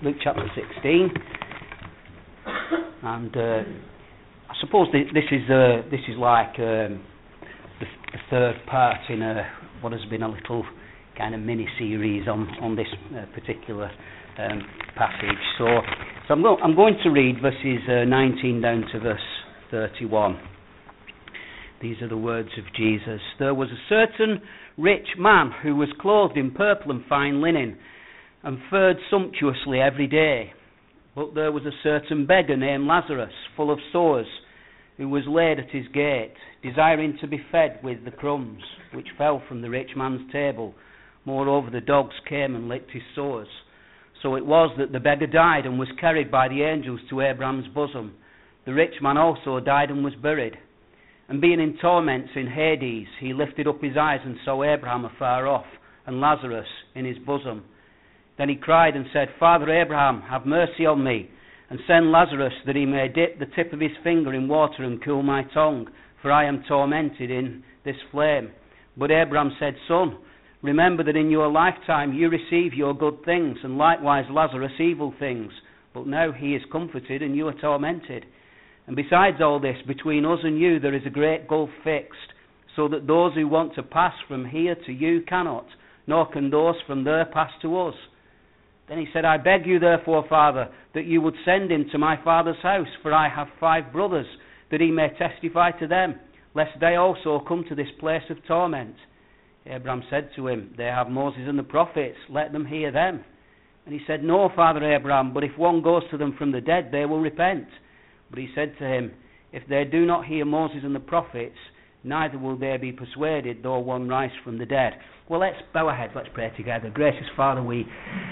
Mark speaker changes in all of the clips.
Speaker 1: Luke chapter 16, and I suppose this is like the third part in what has been a little kind of mini series on this particular passage. So I'm going to read verses 19 down to verse 31. These are the words of Jesus. There was a certain rich man who was clothed in purple and fine linen, and fared sumptuously every day. But there was a certain beggar named Lazarus, full of sores, who was laid at his gate, desiring to be fed with the crumbs which fell from the rich man's table. Moreover, the dogs came and licked his sores. So it was that the beggar died and was carried by the angels to Abraham's bosom. The rich man also died and was buried. And being in torments in Hades, he lifted up his eyes and saw Abraham afar off, and Lazarus in his bosom. Then he cried and said, Father Abraham, have mercy on me, and send Lazarus that he may dip the tip of his finger in water and cool my tongue, for I am tormented in this flame. But Abraham said, Son, remember that in your lifetime you receive your good things, and likewise Lazarus evil things. But now he is comforted and you are tormented. And besides all this, between us and you there is a great gulf fixed, so that those who want to pass from here to you cannot, nor can those from there pass to us. Then he said, I beg you therefore, Father, that you would send him to my father's house, for I have 5 brothers, that he may testify to them, lest they also come to this place of torment. Abraham said to him, They have Moses and the prophets, let them hear them. And he said, No, Father Abraham, but if one goes to them from the dead, they will repent. But he said to him, If they do not hear Moses and the prophets, neither will they be persuaded, though one rise from the dead. Well, let's bow our heads, let's pray together. Gracious Father, we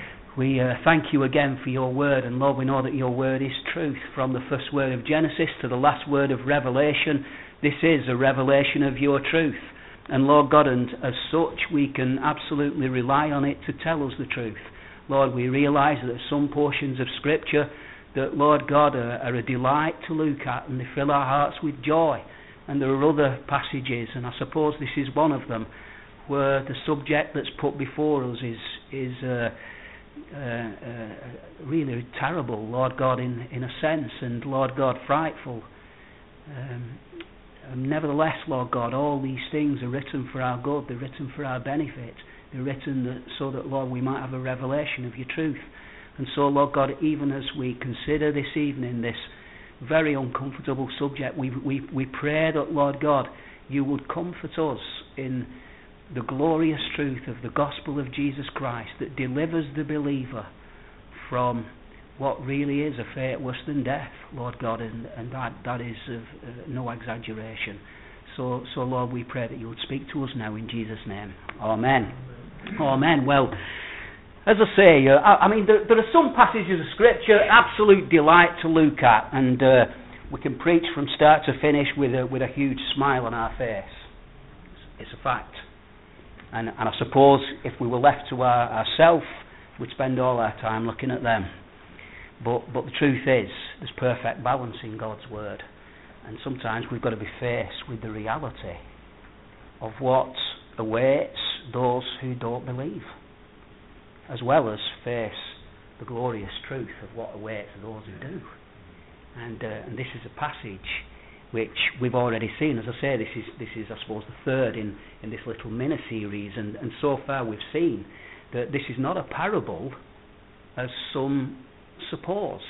Speaker 1: thank you again for your word, and Lord, we know that your word is truth. From the first word of Genesis to the last word of Revelation, this is a revelation of your truth. And Lord God, and as such, we can absolutely rely on it to tell us the truth. Lord, we realise that some portions of Scripture that, Lord God, are a delight to look at, and they fill our hearts with joy. And there are other passages, and I suppose this is one of them, where the subject that's put before us is really terrible, Lord God, in a sense, and Lord God, frightful. Nevertheless, Lord God, all these things are written for our good, they're written for our benefit, they're written so that, Lord, we might have a revelation of your truth. And so, Lord God, even as we consider this evening this very uncomfortable subject, we pray that, Lord God, you would comfort us in the glorious truth of the gospel of Jesus Christ that delivers the believer from what really is a fate worse than death, Lord God, and that is no exaggeration. So, Lord, we pray that you would speak to us now in Jesus' name. Amen. Amen. Well, as I say, I mean, there are some passages of Scripture absolute delight to look at, and we can preach from start to finish with a huge smile on our face. It's a fact. And I suppose if we were left to ourselves, we'd spend all our time looking at them. But the truth is, there's perfect balance in God's Word. And sometimes we've got to be faced with the reality of what awaits those who don't believe, as well as face the glorious truth of what awaits those who do. And this is a passage which we've already seen. As I say, this is I suppose the third in this little mini-series, and so far we've seen that this is not a parable, as some suppose,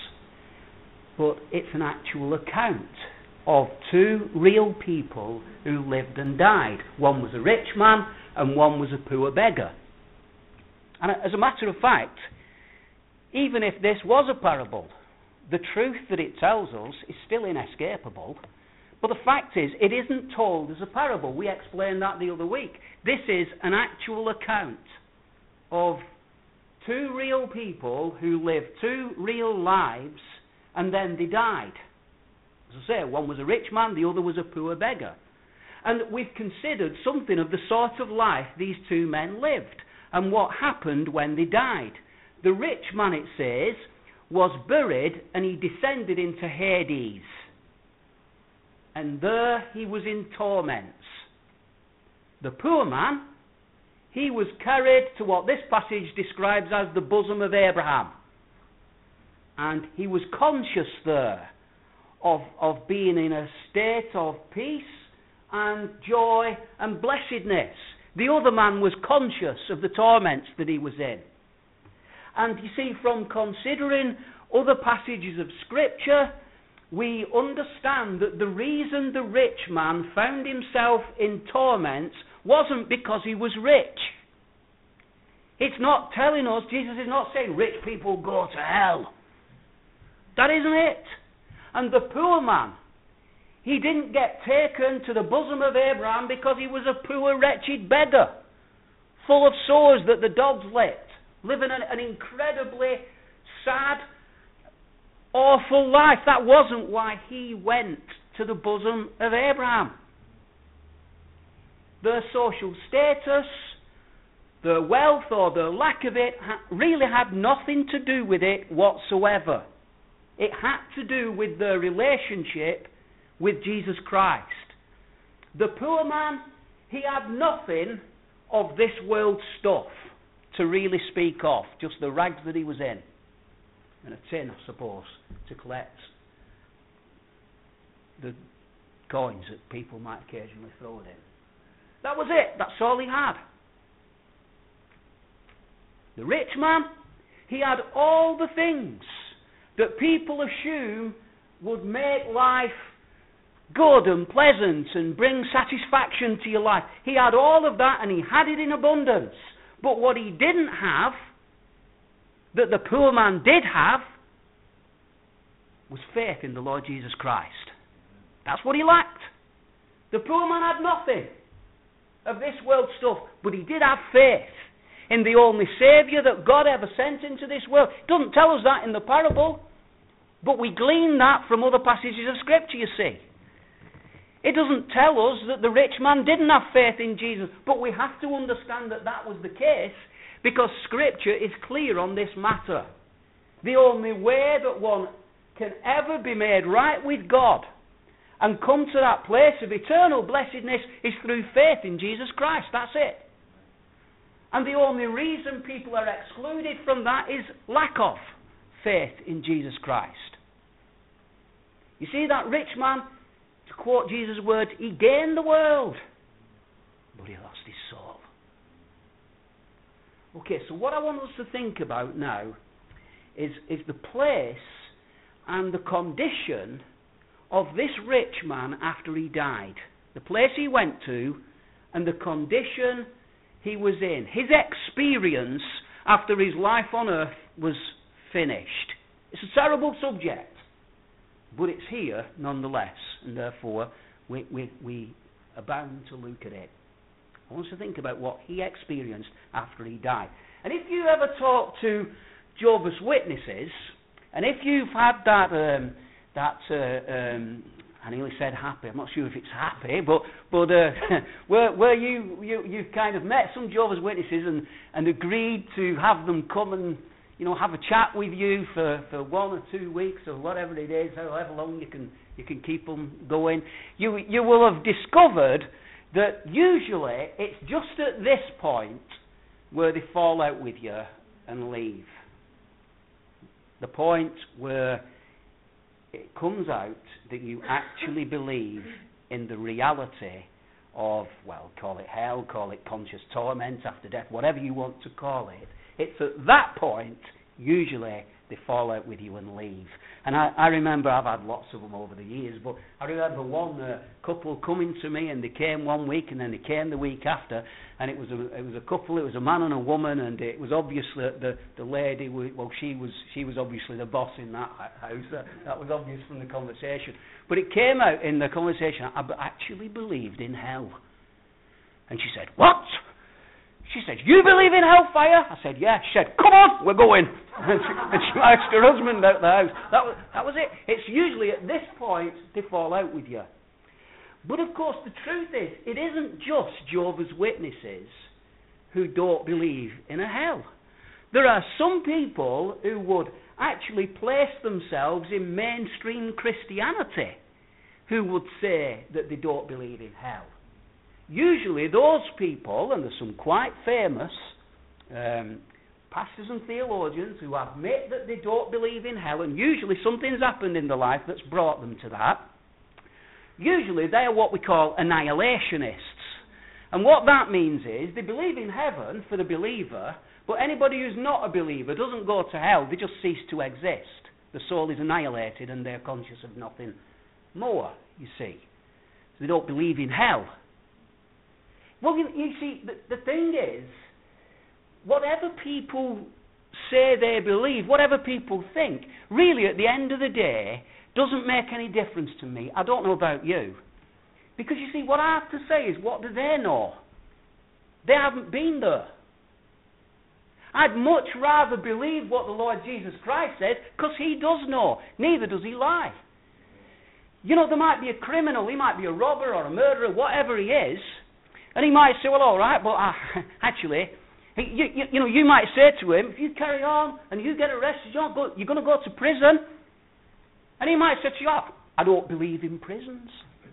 Speaker 1: but it's an actual account of 2 real people who lived and died. One was a rich man, and one was a poor beggar. And as a matter of fact, even if this was a parable, the truth that it tells us is still inescapable. But the fact is, it isn't told as a parable. We explained that the other week. This is an actual account of 2 real people who lived 2 real lives, and then they died. As I say, one was a rich man, the other was a poor beggar. And we've considered something of the sort of life these 2 men lived, and what happened when they died. The rich man, it says, was buried, and he descended into Hades. And there he was in torments. The poor man, he was carried to what this passage describes as the bosom of Abraham. And he was conscious there of being in a state of peace and joy and blessedness. The other man was conscious of the torments that he was in. And you see, from considering other passages of Scripture, we understand that the reason the rich man found himself in torments wasn't because he was rich. It's not telling us, Jesus is not saying rich people go to hell. That isn't it. And the poor man, he didn't get taken to the bosom of Abraham because he was a poor, wretched beggar, full of sores that the dogs licked, living an incredibly sad, awful life. That wasn't why he went to the bosom of Abraham. Their social status, their wealth or their lack of it really had nothing to do with it whatsoever. It had to do with their relationship with Jesus Christ. The poor man, he had nothing of this world's stuff to really speak of, just the rags that he was in, and a tin, I suppose, to collect the coins that people might occasionally throw at him. That was it. That's all he had. The rich man, he had all the things that people assume would make life good and pleasant and bring satisfaction to your life. He had all of that, and he had it in abundance. But what he didn't have, that the poor man did have, was faith in the Lord Jesus Christ. That's what he lacked. The poor man had nothing of this world stuff, but he did have faith in the only Saviour that God ever sent into this world. It doesn't tell us that in the parable, but we glean that from other passages of Scripture, you see. It doesn't tell us that the rich man didn't have faith in Jesus, but we have to understand that that was the case because Scripture is clear on this matter. The only way that one can ever be made right with God and come to that place of eternal blessedness is through faith in Jesus Christ. That's it. And the only reason people are excluded from that is lack of faith in Jesus Christ. You see, that rich man, to quote Jesus' words, he gained the world, but he lost his soul. Okay, so what I want us to think about now is the place and the condition of this rich man after he died. The place he went to and the condition he was in. His experience after his life on earth was finished. It's a terrible subject, but it's here nonetheless, and therefore we are bound to look at it. I want us to think about what he experienced after he died. And if you ever talk to Jehovah's Witnesses, and if you've had that I nearly said happy. I'm not sure if it's happy, but where you kind of met some Jehovah's Witnesses and agreed to have them come and have a chat with you for 1 or 2 weeks or whatever it is, however long you can keep them going. You will have discovered that usually it's just at this point where they fall out with you and leave. The point where it comes out that you actually believe in the reality of, well, call it hell, call it conscious torment after death, whatever you want to call it. It's at that point, usually, they fall out with you and leave. And I remember, I've had lots of them over the years, but I remember one couple coming to me, and they came one week, and then they came the week after, and it was a couple, it was a man and a woman, and it was obvious that the lady, she was obviously the boss in that house. That was obvious from the conversation. But it came out in the conversation, I actually believed in hell. And she said, "What?" She said, "You believe in hellfire?" I said, "Yeah." She said, "Come on, we're going." And she asked her husband out the house. That was it. It's usually at this point they fall out with you. But of course, the truth is, it isn't just Jehovah's Witnesses who don't believe in a hell. There are some people who would actually place themselves in mainstream Christianity who would say that they don't believe in hell. Usually those people, and there's some quite famous pastors and theologians who admit that they don't believe in hell, and usually something's happened in their life that's brought them to that. Usually they are what we call annihilationists. And what that means is they believe in heaven for the believer, but anybody who's not a believer doesn't go to hell, they just cease to exist. The soul is annihilated and they're conscious of nothing more, you see. So they don't believe in hell. Well, you see, the thing is, whatever people say they believe, whatever people think, really at the end of the day, doesn't make any difference to me. I don't know about you. Because you see, what I have to say is, what do they know? They haven't been there. I'd much rather believe what the Lord Jesus Christ says, because he does know. Neither does he lie. You know, there might be a criminal, he might be a robber or a murderer, whatever he is, and he might say, well, all right, but actually, you might say to him, if you carry on and you get arrested, you're going to go to prison. And he might say to you, I don't believe in prisons.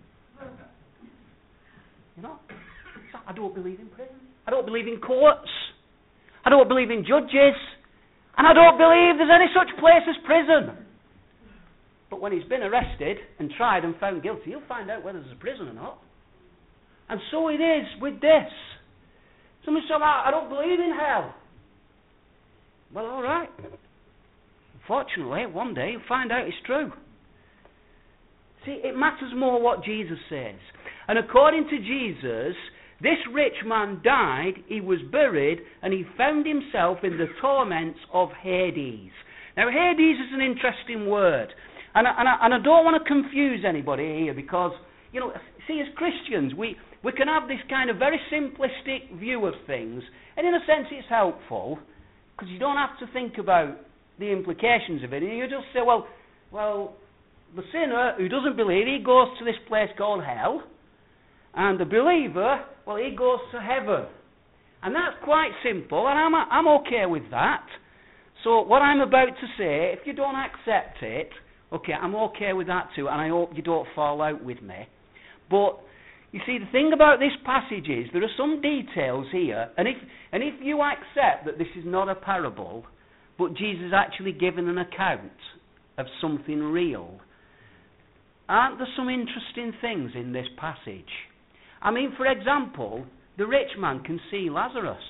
Speaker 1: You know, I don't believe in prisons. I don't believe in courts. I don't believe in judges. And I don't believe there's any such place as prison. But when he's been arrested and tried and found guilty, he'll find out whether there's a prison or not. And so it is with this. Somebody said, I don't believe in hell. Well, all right. Unfortunately, one day you'll find out it's true. See, it matters more what Jesus says. And according to Jesus, this rich man died, he was buried, and he found himself in the torments of Hades. Now, Hades is an interesting word. And I don't want to confuse anybody here because, you know, see, as Christians, we can have this kind of very simplistic view of things. And in a sense, it's helpful because you don't have to think about the implications of it. And you just say, well, the sinner who doesn't believe, he goes to this place called hell. And the believer, well, he goes to heaven. And that's quite simple, and I'm okay with that. So what I'm about to say, if you don't accept it, okay, I'm okay with that too, and I hope you don't fall out with me. But, you see, the thing about this passage is, there are some details here, and if you accept that this is not a parable, but Jesus has actually given an account of something real, aren't there some interesting things in this passage? I mean, for example, the rich man can see Lazarus.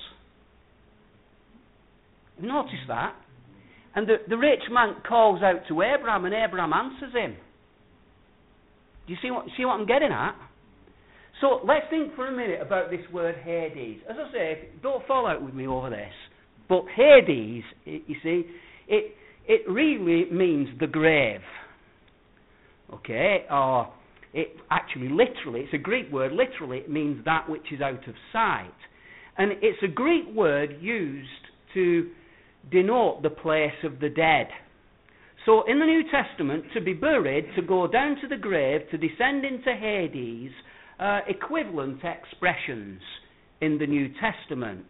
Speaker 1: Notice that. And the rich man calls out to Abraham, and Abraham answers him. Do you see what I'm getting at? So let's think for a minute about this word Hades. As I say, don't fall out with me over this. But Hades, you see, it really means the grave. Okay? Or it actually, literally, it's a Greek word. Literally, it means that which is out of sight. And it's a Greek word used to denote the place of the dead. So in the New Testament, to be buried, to go down to the grave, to descend into Hades, equivalent expressions in the New Testament.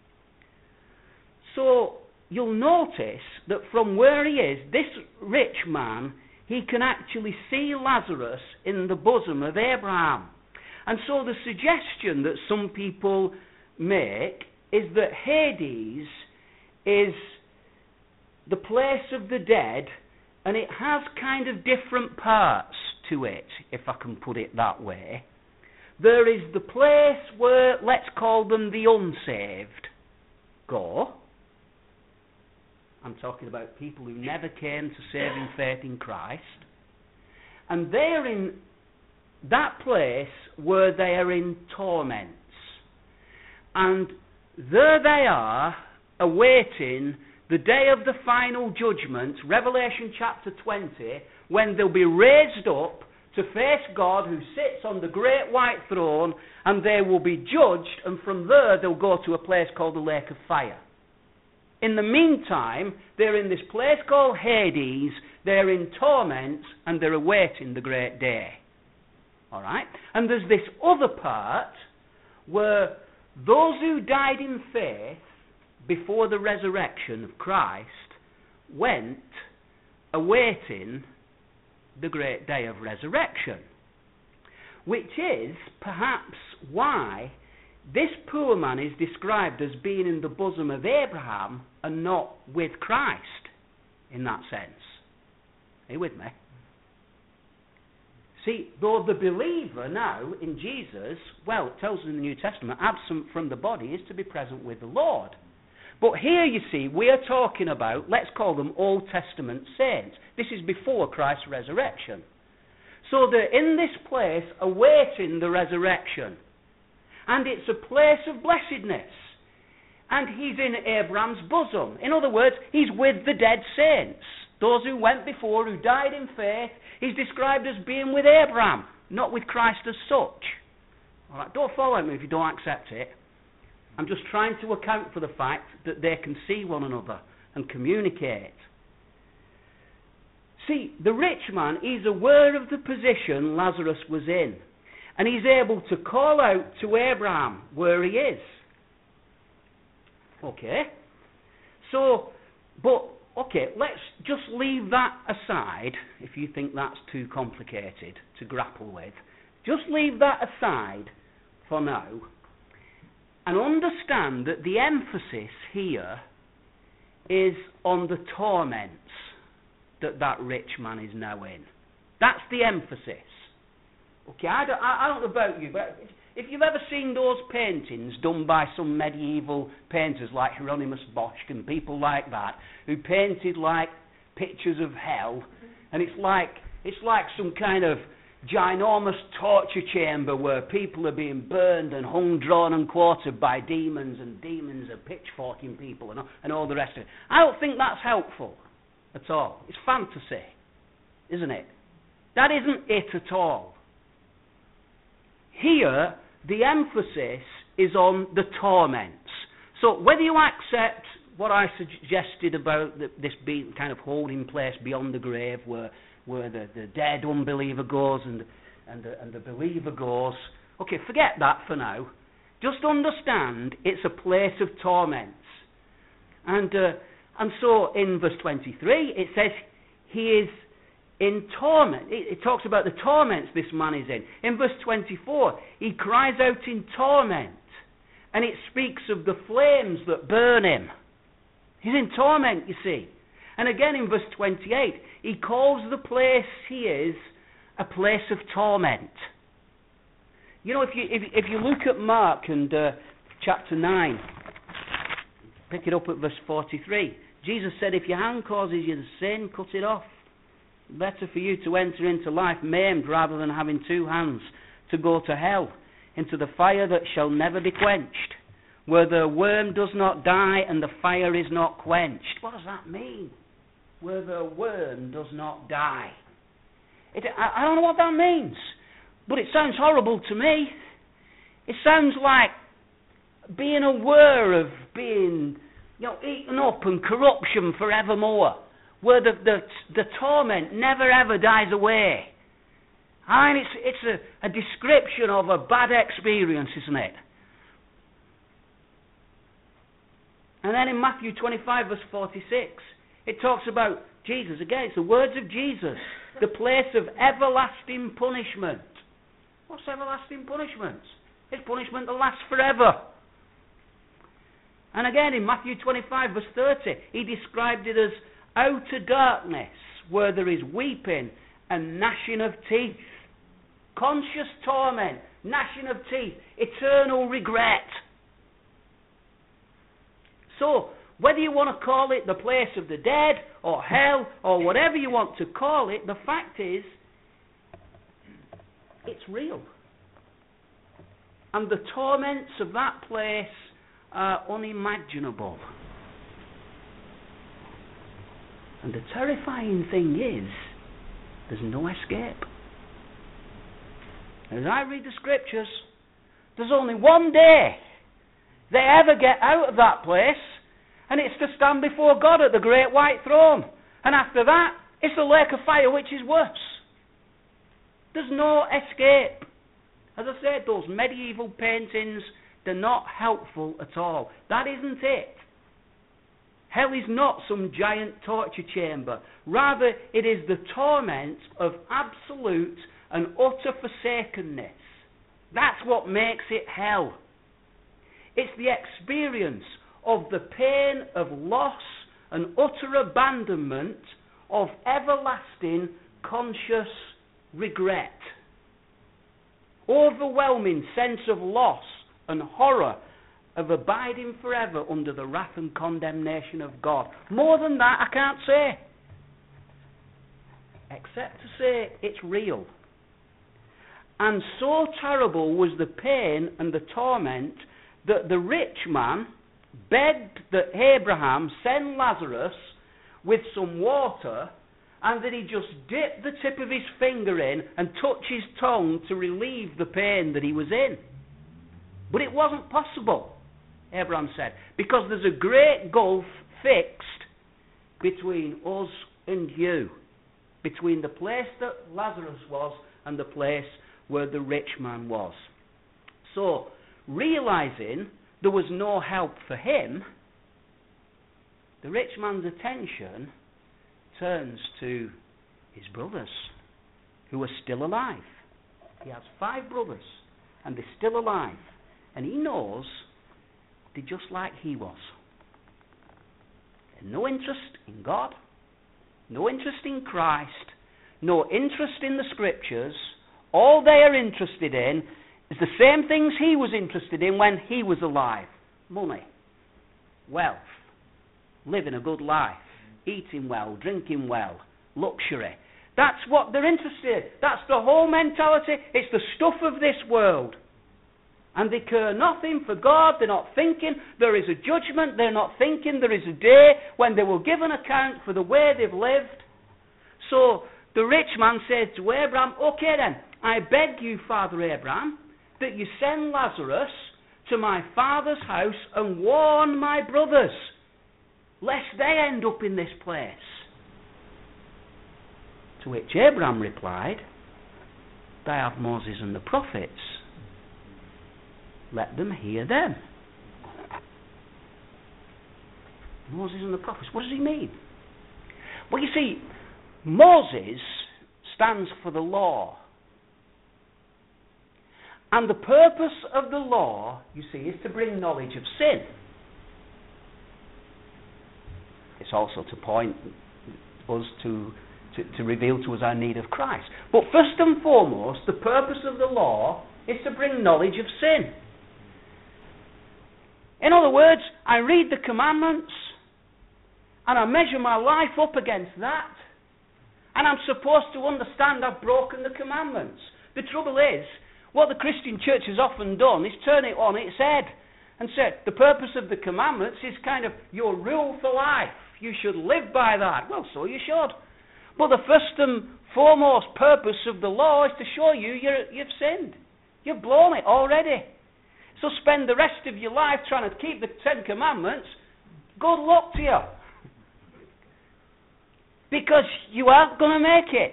Speaker 1: So you'll notice that from where he is, this rich man, he can actually see Lazarus in the bosom of Abraham. And so the suggestion that some people make is that Hades is the place of the dead, and it has kind of different parts to it, if I can put it that way. There is the place where, let's call them the unsaved, go. I'm talking about people who never came to saving faith in Christ. And they're in that place where they are in torments. And there they are, awaiting the day of the final judgment, Revelation chapter 20, when they'll be raised up to face God who sits on the great white throne, and they will be judged, and from there they'll go to a place called the lake of fire. In the meantime, they're in this place called Hades, they're in torments, and they're awaiting the great day. All right? And there's this other part where those who died in faith before the resurrection of Christ went awaiting the great day of resurrection, which is perhaps why this poor man is described as being in the bosom of Abraham and not with Christ in that sense. Are you with me? See, though the believer now in Jesus, well, it tells us in the New Testament, absent from the body is to be present with the Lord. But here, you see, we are talking about, let's call them Old Testament saints. This is before Christ's resurrection. So they're in this place awaiting the resurrection. And it's a place of blessedness. And he's in Abraham's bosom. In other words, he's with the dead saints. Those who went before, who died in faith. He's described as being with Abraham, not with Christ as such. All right, don't follow me if you don't accept it. I'm just trying to account for the fact that they can see one another and communicate. See, the rich man is aware of the position Lazarus was in. And he's able to call out to Abraham where he is. Okay. Let's just leave that aside, if you think that's too complicated to grapple with. Just leave that aside for now. And understand that the emphasis here is on the torments that rich man is now in. That's the emphasis. Okay, I don't know about you, but if you've ever seen those paintings done by some medieval painters like Hieronymus Bosch and people like that, who painted like pictures of hell, and it's like some kind of ginormous torture chamber where people are being burned and hung, drawn and quartered by demons, and demons are pitchforking people and all the rest of it. I don't think that's helpful at all. It's fantasy, isn't it? That isn't it at all. Here, the emphasis is on the torments. So whether you accept what I suggested about this being kind of holding place beyond the grave, where the dead unbeliever goes and the believer goes, okay, forget that for now. Just understand it's a place of torments. And so in verse 23 it says he is in torment. It talks about the torments this man is in. In verse 24, he cries out in torment, and it speaks of the flames that burn him. He's in torment, you see. And again in verse 28, he calls the place he is a place of torment. You know, if you look at Mark and chapter 9, pick it up at verse 43, Jesus said, if your hand causes you to sin, cut it off. Better for you to enter into life maimed rather than having two hands to go to hell, into the fire that shall never be quenched, where the worm does not die and the fire is not quenched. What does that mean? Where the worm does not die. I don't know what that means, but it sounds horrible to me. It sounds like being aware of being, eaten up and corruption forevermore, where the torment never ever dies away. I mean, it's a description of a bad experience, isn't it? And then in Matthew 25 verse 46, it talks about Jesus. Again, it's the words of Jesus. The place of everlasting punishment. What's everlasting punishment? It's punishment that lasts forever. And again in Matthew 25 verse 30, he described it as outer darkness, where there is weeping and gnashing of teeth. Conscious torment, gnashing of teeth, eternal regret. So, whether you want to call it the place of the dead, or hell, or whatever you want to call it, the fact is, it's real. And the torments of that place are unimaginable. And the terrifying thing is, there's no escape. As I read the scriptures, there's only one day they ever get out of that place, and it's to stand before God at the great white throne. And after that, it's the lake of fire, which is worse. There's no escape. As I said, those medieval paintings, they're not helpful at all. That isn't it. Hell is not some giant torture chamber. Rather, it is the torment of absolute and utter forsakenness. That's what makes it hell. It's the experience of the pain of loss and utter abandonment, of everlasting conscious regret. Overwhelming sense of loss and horror of abiding forever under the wrath and condemnation of God. More than that, I can't say. Except to say it's real. And so terrible was the pain and the torment that the rich man begged that Abraham send Lazarus with some water, and that he just dip the tip of his finger in and touch his tongue to relieve the pain that he was in. But it wasn't possible, Abraham said, because there's a great gulf fixed between us and you, between the place that Lazarus was and the place where the rich man was. So, realizing there was no help for him, the rich man's attention turns to his brothers, who are still alive. He has 5 brothers, and they're still alive. And he knows they're just like he was. And no interest in God, no interest in Christ, no interest in the Scriptures. All they are interested in is the same things he was interested in when he was alive. Money, wealth, living a good life, eating well, drinking well, luxury. That's what they're interested in. That's the whole mentality. It's the stuff of this world. And they care nothing for God. They're not thinking there is a judgment. They're not thinking there is a day when they will give an account for the way they've lived. So the rich man said to Abraham, okay then, I beg you, Father Abraham, that you send Lazarus to my father's house and warn my brothers, lest they end up in this place. To which Abraham replied, they have Moses and the prophets. Let them hear them. Moses and the prophets. What does he mean? Well, you see, Moses stands for the law. And the purpose of the law, you see, is to bring knowledge of sin. It's also to point us to reveal to us our need of Christ. But first and foremost, the purpose of the law is to bring knowledge of sin. In other words, I read the commandments and I measure my life up against that, and I'm supposed to understand I've broken the commandments. The trouble is, what the Christian church has often done is turn it on its head and say the purpose of the commandments is kind of your rule for life. You should live by that. Well, so you should. But the first and foremost purpose of the law is to show you you've sinned. You've blown it already. So spend the rest of your life trying to keep the 10 Commandments. Good luck to you. Because you aren't going to make it.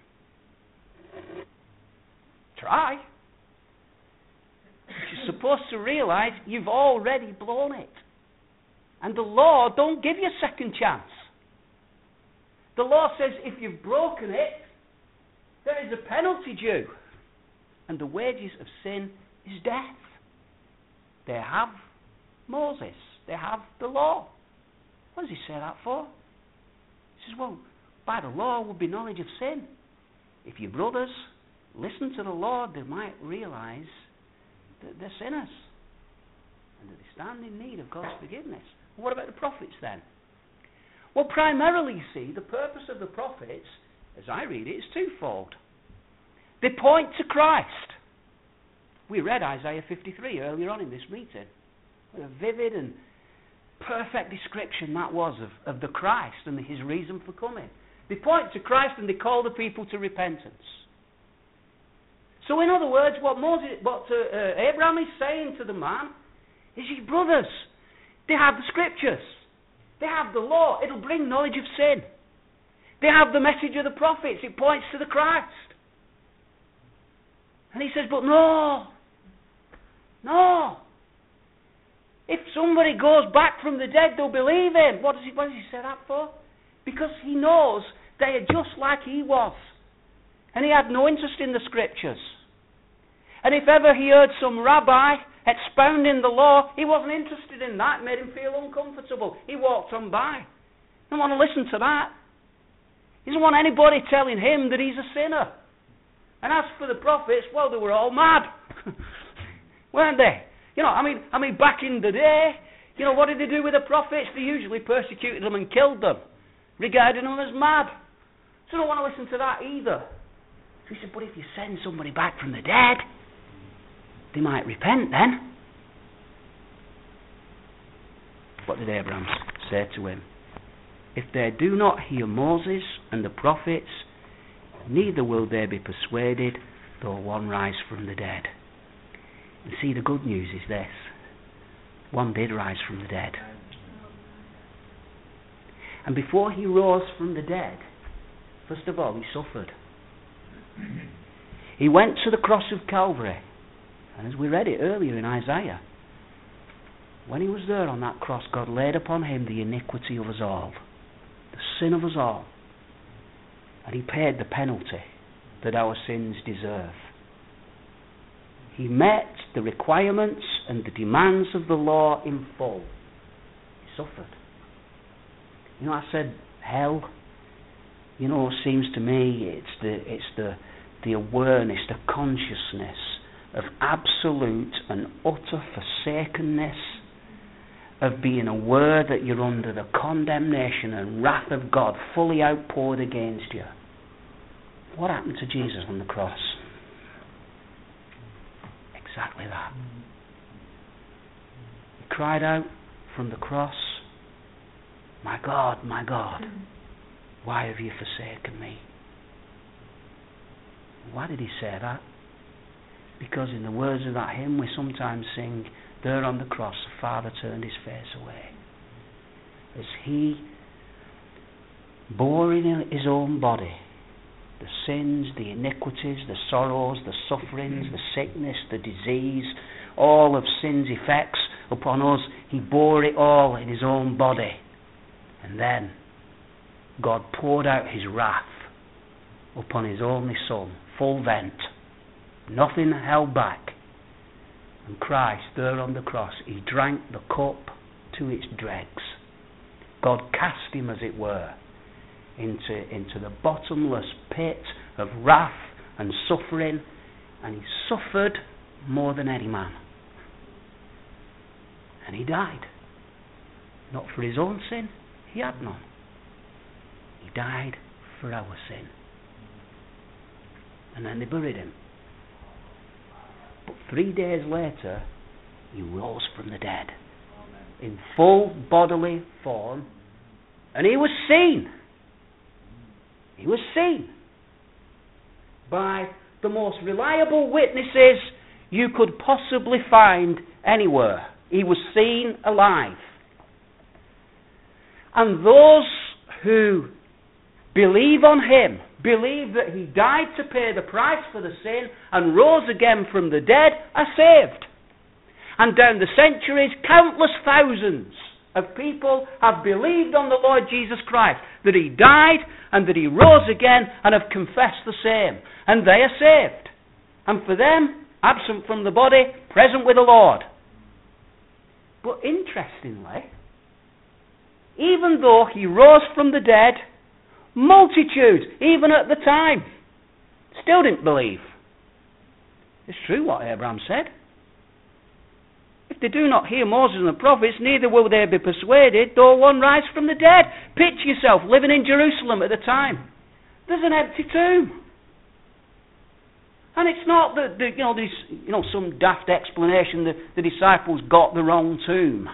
Speaker 1: Try. But you're supposed to realize you've already blown it. And the law don't give you a second chance. The law says if you've broken it, there is a penalty due. And the wages of sin is death. They have Moses. They have the law. What does he say that for? He says, well, by the law would be knowledge of sin. If your brothers listen to the Lord, they might realize that they're sinners and that they stand in need of God's forgiveness. Well, what about the prophets then? Well, primarily, you see, the purpose of the prophets, as I read it, is twofold. They point to Christ. We read Isaiah 53 earlier on in this meeting. What a vivid and perfect description that was of the Christ and his reason for coming. They point to Christ and they call the people to repentance. So in other words, what Abraham is saying to the man is, his brothers, they have the Scriptures. They have the law. It'll bring knowledge of sin. They have the message of the prophets. It points to the Christ. And he says, but no. If somebody goes back from the dead, they'll believe him. What does he say that for? Because he knows they are just like he was. And he had no interest in the Scriptures. And if ever he heard some rabbi expounding the law. He wasn't interested in that. It made him feel uncomfortable. He walked on by. He didn't want to listen to that. He doesn't want anybody telling him that he's a sinner. And as for the prophets, well, they were all mad. Weren't they? I mean, back in the day, what did they do with the prophets? They usually persecuted them and killed them, regarding them as mad. So I don't want to listen to that either. So he said, but if you send somebody back from the dead, they might repent then. What did Abraham say to him? If they do not hear Moses and the prophets, neither will they be persuaded, though one rise from the dead. And see, the good news is this. One did rise from the dead. And before he rose from the dead, first of all, he suffered. He went to the cross of Calvary. And as we read it earlier in Isaiah, when he was there on that cross, God laid upon him the iniquity of us all, the sin of us all. And he paid the penalty that our sins deserve. He met the requirements and the demands of the law in full. He suffered. I said hell. Seems to me it's the awareness, the consciousness of absolute and utter forsakenness, of being aware that you're under the condemnation and wrath of God fully outpoured against you. What happened to Jesus on the cross? Exactly that. He cried out from the cross, my God, why have you forsaken me? Why did he say that? Because in the words of that hymn we sometimes sing, there on the cross the Father turned his face away. As he bore in his own body the sins, the iniquities, the sorrows, the sufferings, the sickness, the disease, all of sin's effects upon us, he bore it all in his own body. And then God poured out his wrath upon his only Son, full vent, nothing held back. And Christ, there on the cross, he drank the cup to its dregs. God cast him, as it were, into the bottomless pit of wrath and suffering, and he suffered more than any man. And he died. Not for his own sin, he had none. He died for our sin. And then they buried him. But 3 days later, he rose from the dead in full bodily form, and he was seen. He was seen by the most reliable witnesses you could possibly find anywhere. He was seen alive. And those who believe on him, believe that he died to pay the price for the sin and rose again from the dead, are saved. And down the centuries, countless thousands of people have believed on the Lord Jesus Christ, that he died and that he rose again, and have confessed the same. And they are saved. And for them, absent from the body, present with the Lord. But interestingly, even though he rose from the dead, multitudes, even at the time, still didn't believe. It's true what Abraham said. If they do not hear Moses and the prophets, neither will they be persuaded, though one rise from the dead. Picture yourself living in Jerusalem at the time. There's an empty tomb. And it's not that there's some daft explanation that the disciples got the wrong tomb.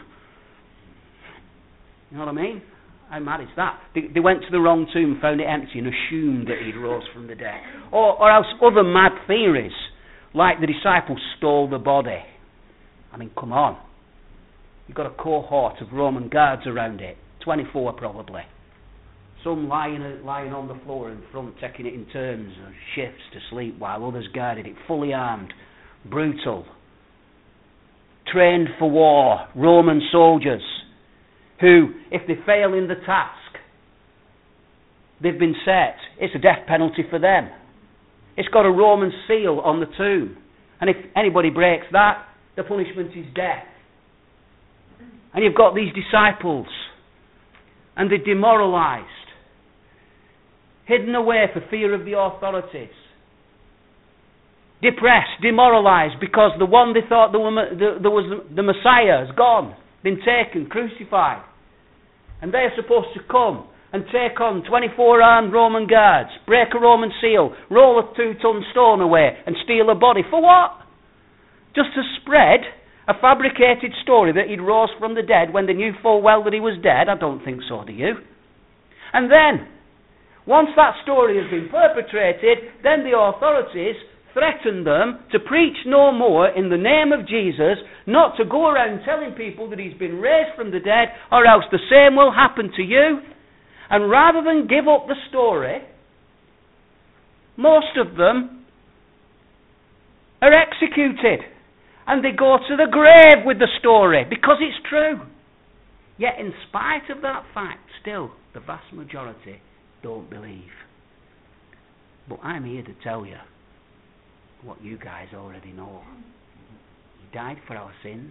Speaker 1: You know what I mean? How mad is that? They went to the wrong tomb, found it empty, and assumed that he'd rose from the dead. Or else other mad theories, like the disciples stole the body. I mean, come on. You've got a cohort of Roman guards around it, 24 probably. Some lying on the floor in front, taking it in turns of shifts to sleep, while others guarded it, fully armed, brutal, trained for war, Roman soldiers, who, if they fail in the task, they've been set. It's a death penalty for them. It's got a Roman seal on the tomb. And if anybody breaks that, The punishment is death. And you've got these disciples, and they're demoralised, hidden away for fear of the authorities, depressed, demoralised, because the one they thought the Messiah has gone, been taken, crucified. And they're supposed to come and take on 24 armed Roman guards, break a Roman seal, roll a 2-ton stone away and steal a body. For what? Just to spread a fabricated story that he'd rose from the dead when they knew full well that he was dead? I don't think so, do you? And then, once that story has been perpetrated, then the authorities threatened them to preach no more in the name of Jesus, not to go around telling people that he's been raised from the dead, or else the same will happen to you. And rather than give up the story, most of them are executed. And they go to the grave with the story, because it's true. Yet in spite of that fact, still, the vast majority don't believe. But I'm here to tell you what you guys already know. He died for our sins.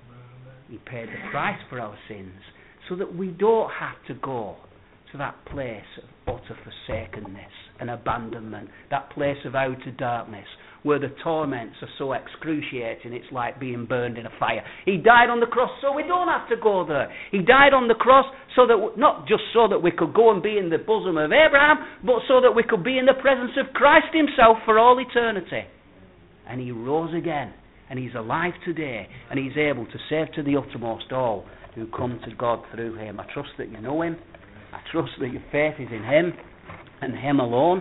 Speaker 1: He paid the price for our sins, so that we don't have to go to that place of utter forsakenness and abandonment, that place of outer darkness, where the torments are so excruciating it's like being burned in a fire. He died on the cross so we don't have to go there. He died on the cross so that not just so that we could go and be in the bosom of Abraham, but so that we could be in the presence of Christ himself for all eternity. And he rose again, and he's alive today, and he's able to save to the uttermost all who come to God through him. I trust that you know him. I trust that your faith is in him and him alone,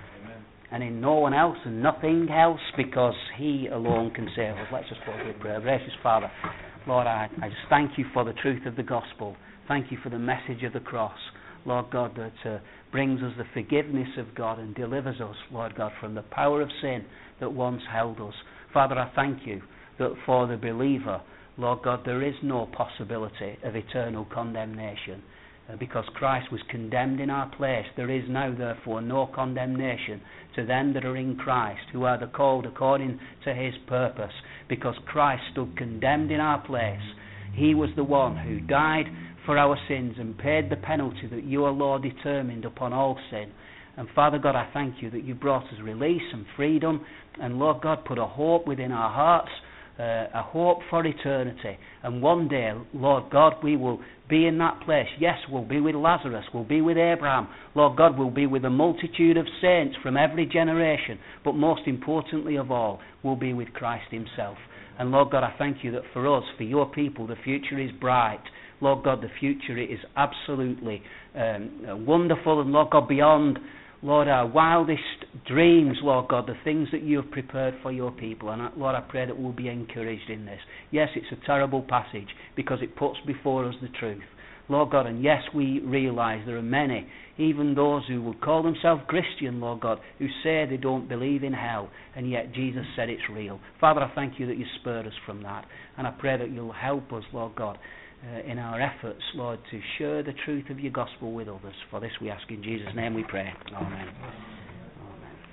Speaker 1: and in no one else and nothing else, because he alone can save us. Let's just close with prayer. Gracious Father, Lord, I just thank you for the truth of the gospel. Thank you for the message of the cross, Lord God, that brings us the forgiveness of God and delivers us, Lord God, from the power of sin that once held us. Father, I thank you that for the believer, Lord God, there is no possibility of eternal condemnation. Because Christ was condemned in our place, there is now therefore no condemnation to them that are in Christ, who are the called according to his purpose. Because Christ stood condemned in our place. He was the one who died for our sins and paid the penalty that you, O Lord, determined upon all sin. And Father God, I thank you that you brought us release and freedom, and Lord God, put a hope within our hearts, a hope for eternity. And one day, Lord God, we will be in that place. Yes, we'll be with Lazarus, we'll be with Abraham, Lord God, we'll be with a multitude of saints from every generation, but most importantly of all, we'll be with Christ himself. And Lord God, I thank you that for us, for your people, the future is bright. Lord God, the future is absolutely wonderful, and Lord God, beyond, Lord, our wildest dreams, Lord God, the things that you have prepared for your people. And Lord, I pray that we'll be encouraged in this. Yes, it's a terrible passage because it puts before us the truth. Lord God, and yes, we realise there are many, even those who would call themselves Christian, Lord God, who say they don't believe in hell, and yet Jesus said it's real. Father, I thank you that you spared us from that, and I pray that you'll help us, Lord God, in our efforts, Lord, to share the truth of your gospel with others. For this we ask in Jesus' name we pray. Amen.